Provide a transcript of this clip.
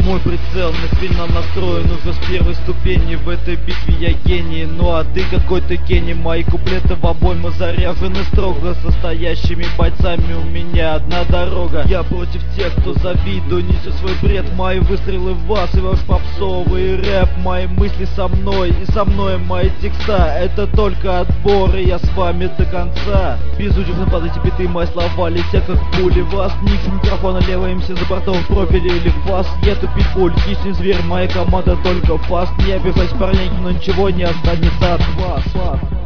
Мой прицел нацельно настроен уже с первой ступени. В этой битве я гений, ну а ты какой-то гений. Мои куплеты в обойму заряжены строго. Состоящими бойцами у меня одна дорога. Я против тех, кто завидует, несет свой бред. Мои выстрелы в вас и ваш попсовый рэп. Мои мысли со мной и со мной мои текста. Это только отбор, и я с вами до конца. Безудержно падайте биты, мои слова летят как пули. Вас ник с микрофона, левый МС за бортом в профиле или фас. Еду питбуль, хищный зверь, моя команда только фаст. Не обижайся, парненьки, но ничего не останется от вас.